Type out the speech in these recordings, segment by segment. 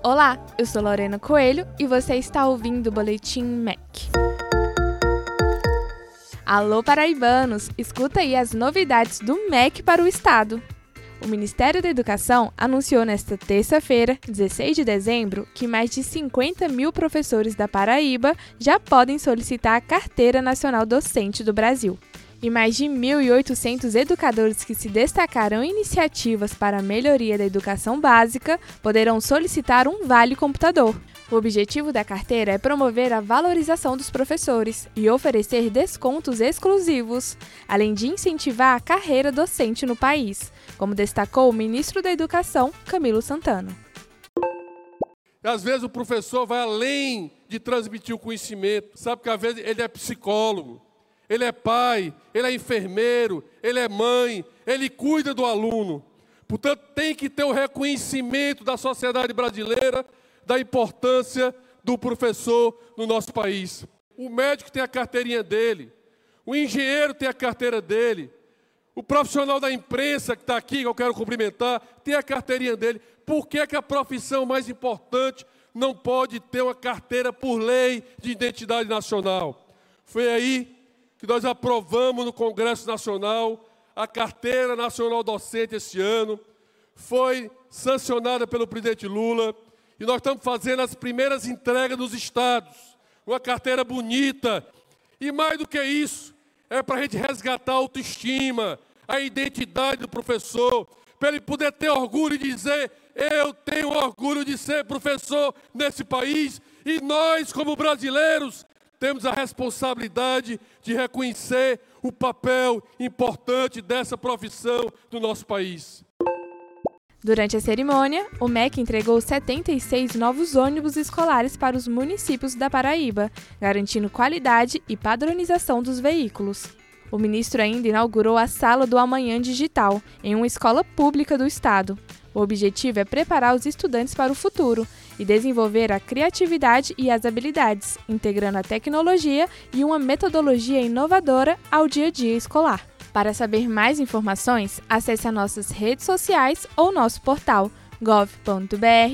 Olá, eu sou Lorena Coelho e você está ouvindo o Boletim MEC. Alô, paraibanos! Escuta aí as novidades do MEC para o Estado. O Ministério da Educação anunciou nesta terça-feira, 16 de dezembro, que mais de 50 mil professores da Paraíba já podem solicitar a Carteira Nacional Docente do Brasil. E mais de 1.800 educadores que se destacarão em iniciativas para a melhoria da educação básica poderão solicitar um Vale Computador. O objetivo da carteira é promover a valorização dos professores e oferecer descontos exclusivos, além de incentivar a carreira docente no país, como destacou o ministro da Educação, Camilo Santana. Às vezes o professor vai além de transmitir o conhecimento, sabe que às vezes ele é psicólogo, ele é pai, ele é enfermeiro, ele é mãe, ele cuida do aluno. Portanto, tem que ter o reconhecimento da sociedade brasileira da importância do professor no nosso país. O médico tem a carteirinha dele, o engenheiro tem a carteira dele, o profissional da imprensa que está aqui, que eu quero cumprimentar, tem a carteirinha dele. Por que a profissão mais importante não pode ter uma carteira por lei de identidade nacional? Foi aí que nós aprovamos no Congresso Nacional a Carteira Nacional Docente esse ano, foi sancionada pelo presidente Lula, e nós estamos fazendo as primeiras entregas nos estados, uma carteira bonita, e mais do que isso, é para a gente resgatar a autoestima, a identidade do professor, para ele poder ter orgulho e dizer, eu tenho orgulho de ser professor nesse país, e nós, como brasileiros, temos a responsabilidade de reconhecer o papel importante dessa profissão do nosso país. Durante a cerimônia, o MEC entregou 76 novos ônibus escolares para os municípios da Paraíba, garantindo qualidade e padronização dos veículos. O ministro ainda inaugurou a Sala do Amanhã Digital, em uma escola pública do estado. O objetivo é preparar os estudantes para o futuro e desenvolver a criatividade e as habilidades, integrando a tecnologia e uma metodologia inovadora ao dia a dia escolar. Para saber mais informações, acesse as nossas redes sociais ou nosso portal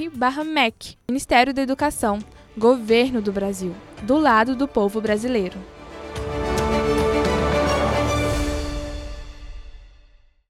gov.br/MEC. Ministério da Educação, Governo do Brasil, do lado do povo brasileiro.